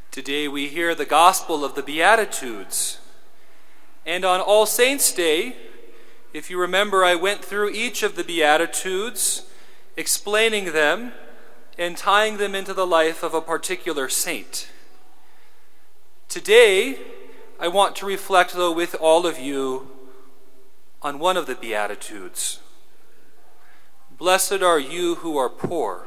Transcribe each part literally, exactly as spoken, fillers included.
Today we hear the gospel of the Beatitudes. And on All Saints' Day, if you remember, I went through each of the Beatitudes, explaining them and tying them into the life of a particular saint. Today, I want to reflect, though, with all of you on one of the Beatitudes. Blessed are you who are poor.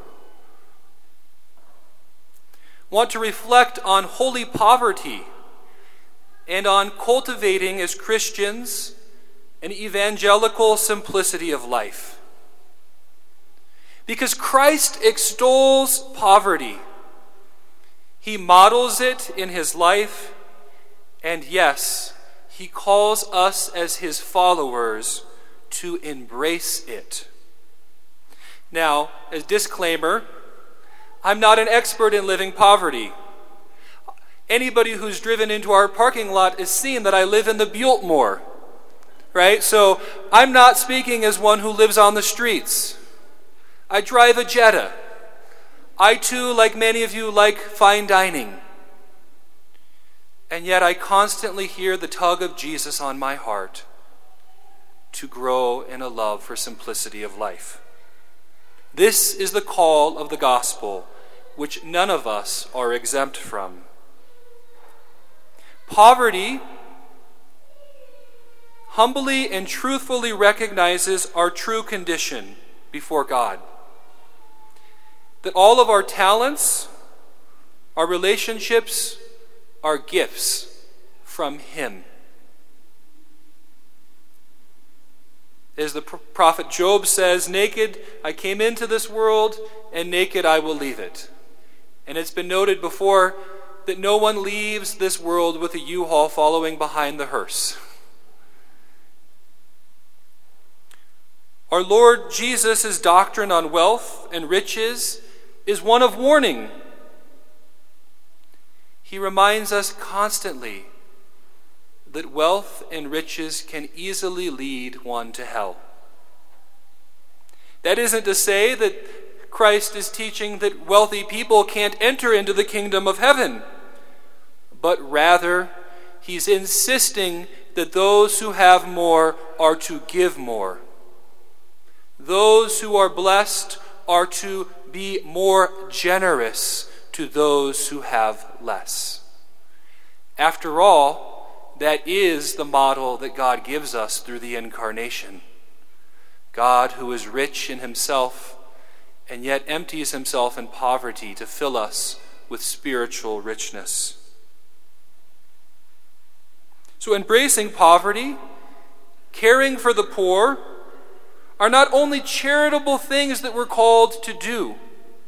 Want to reflect on holy poverty and on cultivating as Christians an evangelical simplicity of life. Because Christ extols poverty. He models it in his life, and yes, he calls us as his followers to embrace it. Now, as disclaimer, I'm not an expert in living poverty. Anybody who's driven into our parking lot has seen that I live in the Biltmore, right? So I'm not speaking as one who lives on the streets. I drive a Jetta. I too, like many of you, like fine dining. And yet I constantly hear the tug of Jesus on my heart to grow in a love for simplicity of life. This is the call of the gospel, which none of us are exempt from. Poverty humbly and truthfully recognizes our true condition before God. That all of our talents, our relationships, are gifts from him. As the prophet Job says, naked I came into this world, and naked I will leave it. And it's been noted before that no one leaves this world with a U-Haul following behind the hearse. Our Lord Jesus' doctrine on wealth and riches is one of warning. He reminds us constantly that wealth and riches can easily lead one to hell. That isn't to say that Christ is teaching that wealthy people can't enter into the kingdom of heaven, but rather he's insisting that those who have more are to give more. Those who are blessed are to be more generous to those who have less. After all, that is the model that God gives us through the incarnation. God, who is rich in himself and yet empties himself in poverty to fill us with spiritual richness. So embracing poverty, caring for the poor, are not only charitable things that we're called to do.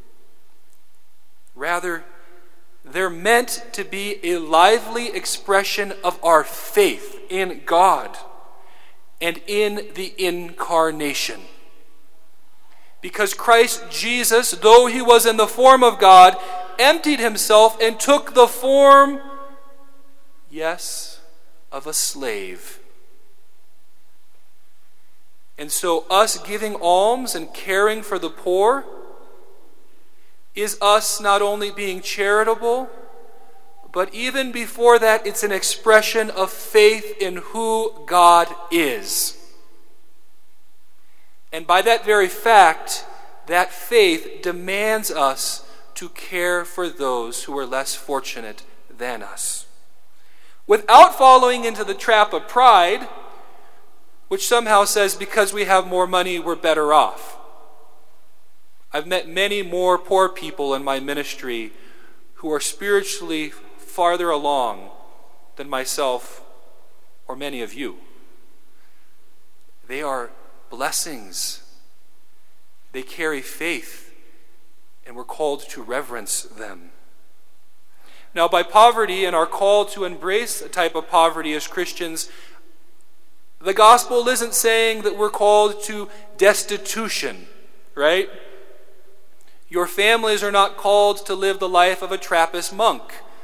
Rather, they're meant to be a lively expression of our faith in God and in the incarnation. Because Christ Jesus, though he was in the form of God, emptied himself and took the form, yes, of a slave. And so us giving alms and caring for the poor is us not only being charitable, but even before that, it's an expression of faith in who God is. And by that very fact, that faith demands us to care for those who are less fortunate than us. Without falling into the trap of pride, which somehow says because we have more money, we're better off. I've met many more poor people in my ministry who are spiritually farther along than myself or many of you. They are blessings. They carry faith, and we're called to reverence them. Now, by poverty and our call to embrace a type of poverty as Christians, the gospel isn't saying that we're called to destitution, right? Your families are not called to live the life of a Trappist monk.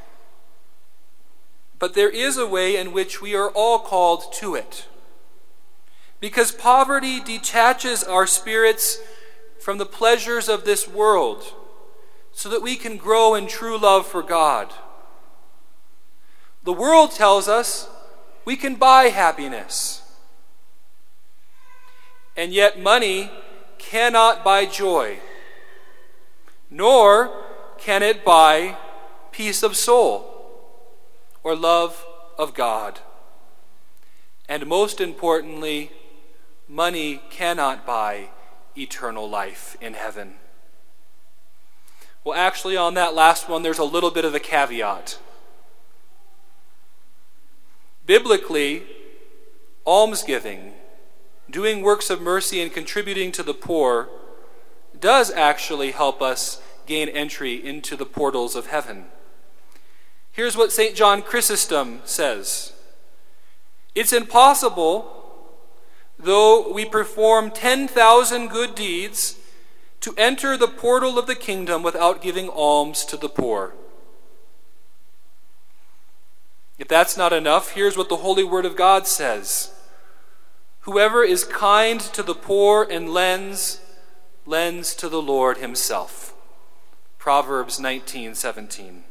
But there is a way in which we are all called to it. Because poverty detaches our spirits from the pleasures of this world so that we can grow in true love for God The world tells us we can buy happiness. And yet money cannot buy joy, nor can it buy peace of soul or love of God. And most importantly, money cannot buy eternal life in heaven. Well, actually, on that last one, there's a little bit of a caveat. Biblically, almsgiving, doing works of mercy and contributing to the poor, does actually help us gain entry into the portals of heaven. Here's what Saint John Chrysostom says. It's impossible, though we perform ten thousand good deeds, to enter the portal of the kingdom without giving alms to the poor. If that's not enough, here's what the Holy Word of God says. Whoever is kind to the poor and lends, lends to the Lord himself. Proverbs nineteen seventeen.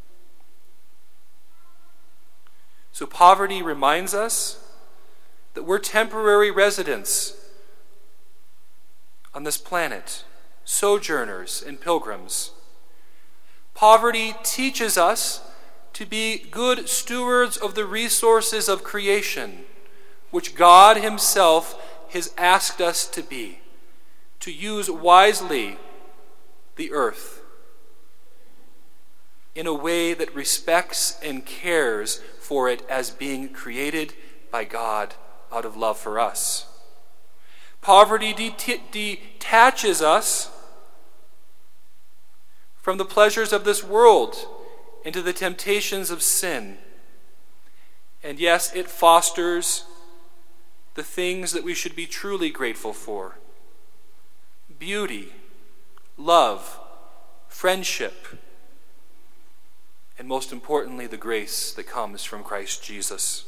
So poverty reminds us that we're temporary residents on this planet, sojourners and pilgrims. Poverty teaches us to be good stewards of the resources of creation, which God himself has asked us to be, to use wisely the earth in a way that respects and cares for it as being created by God out of love for us. Poverty det- detaches us from the pleasures of this world into the temptations of sin. And yes, it fosters the things that we should be truly grateful for: beauty, love, friendship, and most importantly, the grace that comes from Christ Jesus.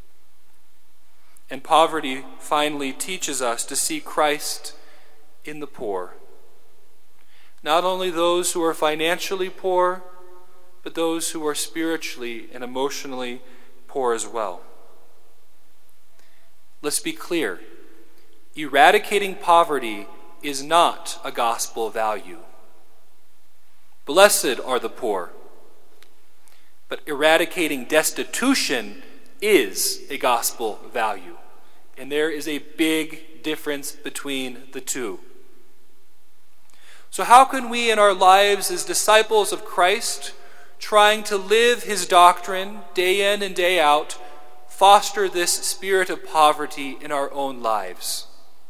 And poverty finally teaches us to see Christ in the poor. Not only those who are financially poor, but those who are spiritually and emotionally poor as well. Let's be clear. Eradicating poverty is not a gospel value. Blessed are the poor. But eradicating destitution is a gospel value. And there is a big difference between the two. So how can we in our lives as disciples of Christ, trying to live his doctrine day in and day out, foster this spirit of poverty in our own lives?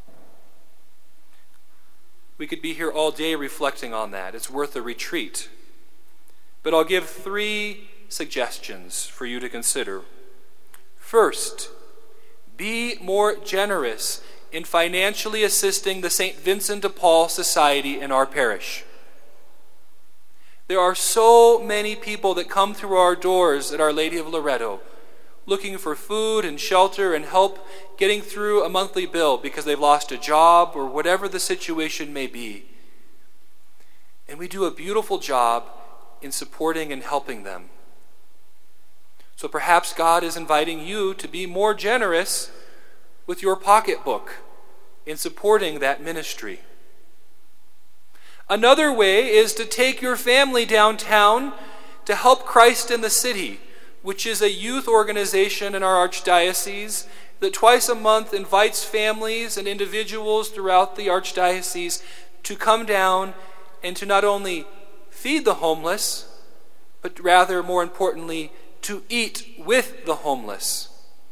We could be here all day reflecting on that. It's worth a retreat. But I'll give three suggestions for you to consider. First, be more generous in financially assisting the Saint Vincent de Paul Society in our parish. There are so many people that come through our doors at Our Lady of Loretto looking for food and shelter and help getting through a monthly bill because they've lost a job or whatever the situation may be. And we do a beautiful job in supporting and helping them. So perhaps God is inviting you to be more generous with your pocketbook in supporting that ministry. Another way is to take your family downtown to Help Christ in the City, which is a youth organization in our archdiocese that twice a month invites families and individuals throughout the archdiocese to come down and to not only feed the homeless, but rather, more importantly, to eat with the homeless,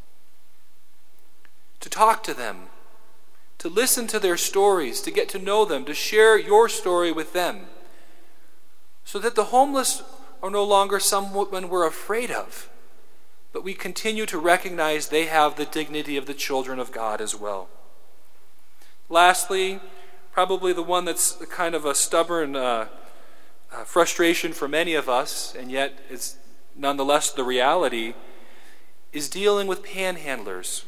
to talk to them, to listen to their stories, to get to know them, to share your story with them, so that the homeless are no longer someone we're afraid of, but we continue to recognize they have the dignity of the children of God as well. Lastly, probably the one that's kind of a stubborn uh, uh, frustration for many of us, and yet it's nonetheless the reality, is dealing with panhandlers.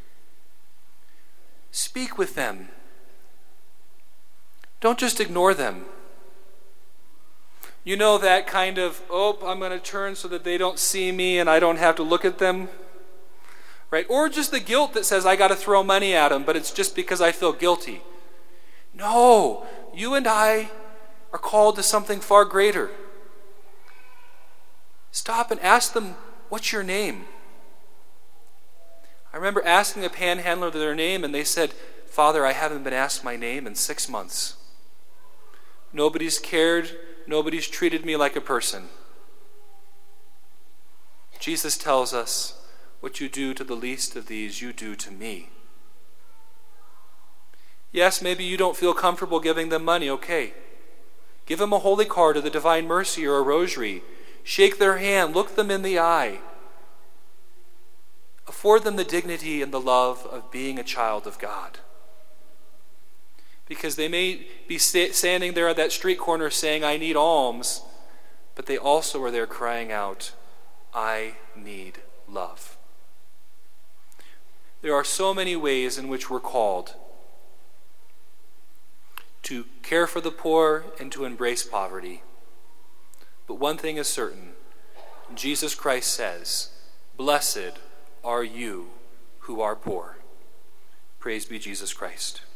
Speak with them. Don't just ignore them. You know that kind of, oh, I'm going to turn so that they don't see me and I don't have to look at them. Right? Or just the guilt that says I got to throw money at them, but it's just because I feel guilty. No, you and I are called to something far greater. Stop and ask them, what's your name? I remember asking a panhandler their name, and they said, Father, I haven't been asked my name in six months. Nobody's cared. Nobody's treated me like a person. Jesus tells us, what you do to the least of these, you do to me. Yes, maybe you don't feel comfortable giving them money, okay. Give them a holy card of the Divine Mercy or a rosary. Shake their hand, look them in the eye. Afford them the dignity and the love of being a child of God. Because they may be standing there at that street corner saying, I need alms, but they also are there crying out, I need love. There are so many ways in which we're called to care for the poor and to embrace poverty. But one thing is certain. Jesus Christ says, blessed are you who are poor. Praise be Jesus Christ.